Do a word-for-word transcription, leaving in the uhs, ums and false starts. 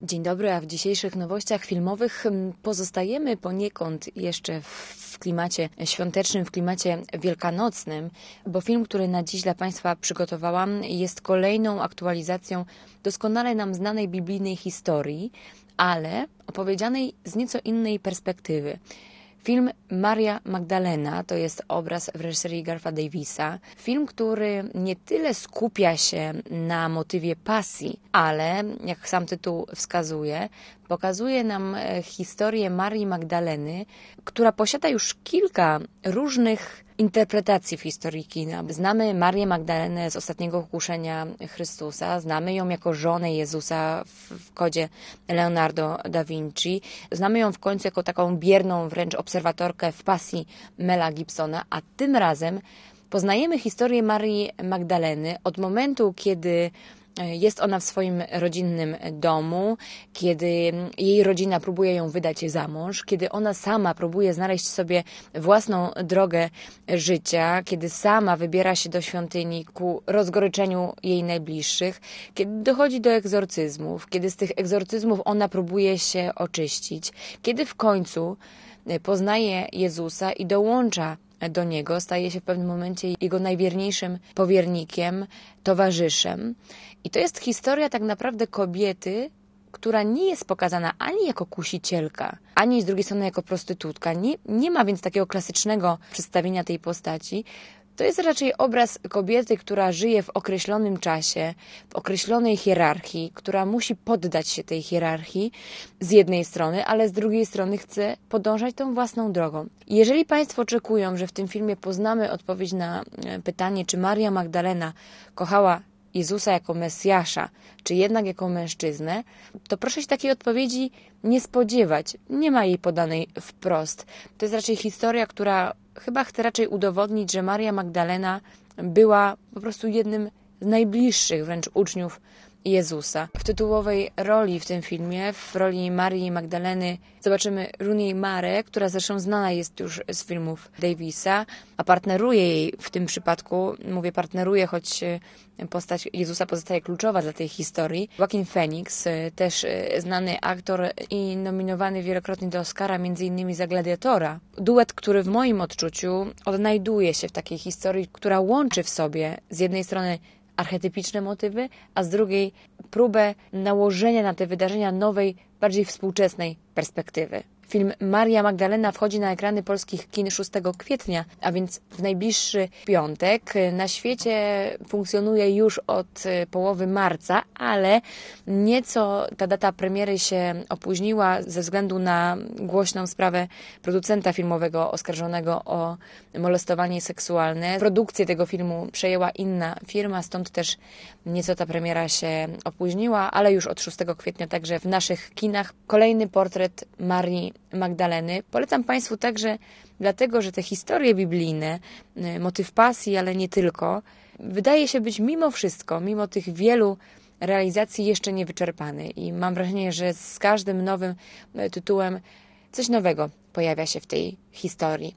Dzień dobry, a w dzisiejszych nowościach filmowych pozostajemy poniekąd jeszcze w klimacie świątecznym, w klimacie wielkanocnym, bo film, który na dziś dla Państwa przygotowałam, jest kolejną aktualizacją doskonale nam znanej biblijnej historii, ale opowiedzianej z nieco innej perspektywy. Film Maria Magdalena to jest obraz w reżyserii Garfa Davisa. Film, który nie tyle skupia się na motywie pasji, ale, jak sam tytuł wskazuje, pokazuje nam historię Marii Magdaleny, która posiada już kilka różnych interpretacji w historii kina. Znamy Marię Magdalenę z Ostatniego Kuszenia Chrystusa, znamy ją jako żonę Jezusa w kodzie Leonardo da Vinci, znamy ją w końcu jako taką bierną wręcz obserwatorkę w Pasji Mela Gibsona, a tym razem poznajemy historię Marii Magdaleny od momentu, kiedy jest ona w swoim rodzinnym domu, kiedy jej rodzina próbuje ją wydać za mąż, kiedy ona sama próbuje znaleźć sobie własną drogę życia, kiedy sama wybiera się do świątyni ku rozgoryczeniu jej najbliższych, kiedy dochodzi do egzorcyzmów, kiedy z tych egzorcyzmów ona próbuje się oczyścić, kiedy w końcu poznaje Jezusa i dołącza do Niego, staje się w pewnym momencie Jego najwierniejszym powiernikiem, towarzyszem. I to jest historia tak naprawdę kobiety, która nie jest pokazana ani jako kusicielka, ani z drugiej strony jako prostytutka. Nie, nie ma więc takiego klasycznego przedstawienia tej postaci. To jest raczej obraz kobiety, która żyje w określonym czasie, w określonej hierarchii, która musi poddać się tej hierarchii z jednej strony, ale z drugiej strony chce podążać tą własną drogą. Jeżeli Państwo oczekują, że w tym filmie poznamy odpowiedź na pytanie, czy Maria Magdalena kochała Jezusa jako Mesjasza, czy jednak jako mężczyznę, to proszę się takiej odpowiedzi nie spodziewać. Nie ma jej podanej wprost. To jest raczej historia, która chyba chce raczej udowodnić, że Maria Magdalena była po prostu jednym z najbliższych wręcz uczniów Jezusa. W tytułowej roli w tym filmie, w roli Marii Magdaleny, zobaczymy Rooney Mara, która zresztą znana jest już z filmów Davisa, a partneruje jej w tym przypadku, mówię partneruje, choć postać Jezusa pozostaje kluczowa dla tej historii. Joaquin Phoenix, też znany aktor i nominowany wielokrotnie do Oscara, między innymi za Gladiatora. Duet, który w moim odczuciu odnajduje się w takiej historii, która łączy w sobie z jednej strony archetypiczne motywy, a z drugiej próbę nałożenia na te wydarzenia nowej, bardziej współczesnej perspektywy. Film Maria Magdalena wchodzi na ekrany polskich kin szóstego kwietnia, a więc w najbliższy piątek. Na świecie funkcjonuje już od połowy marca, ale nieco ta data premiery się opóźniła ze względu na głośną sprawę producenta filmowego oskarżonego o molestowanie seksualne. Produkcję tego filmu przejęła inna firma, stąd też nieco ta premiera się opóźniła, ale już od szóstego kwietnia także w naszych kinach kolejny portret Marii Magdaleny. Polecam Państwu także dlatego, że te historie biblijne, motyw pasji, ale nie tylko, wydaje się być mimo wszystko, mimo tych wielu realizacji jeszcze niewyczerpany i mam wrażenie, że z każdym nowym tytułem coś nowego pojawia się w tej historii.